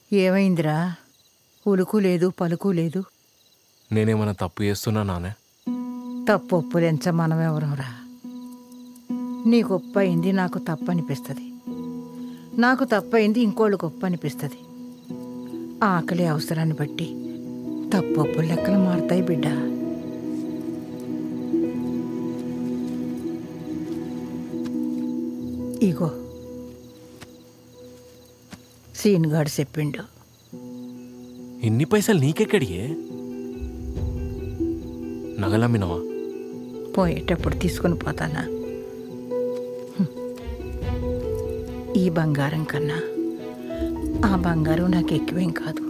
ఏమైందిరా? ఉలుకు లేదు, పలుకు లేదు. నేనేమైనా తప్పు చేస్తున్నా నానే? తప్పు ఒప్పులెంచ మనమెవరంరా? నీకు ఒప్పు అయింది, నాకు తప్పు అనిపిస్తుంది. నాకు తప్పు అయింది, ఇంకోళ్ళకి ఒప్పు అనిపిస్తుంది. ఆకలి అవసరాన్ని బట్టి తప్పు ఒప్పుల లెక్కలు మారుతాయి బిడ్డ. ఇగో సీన్గాడు చెప్పిండు. ఇన్ని పైసలు నీకెక్కడియే? నగలమ్మినవా? పోయేటప్పుడు తీసుకుని పోతానా? ఈ బంగారం కన్నా ఆ బంగారం నాకు ఎక్కువేం కాదు.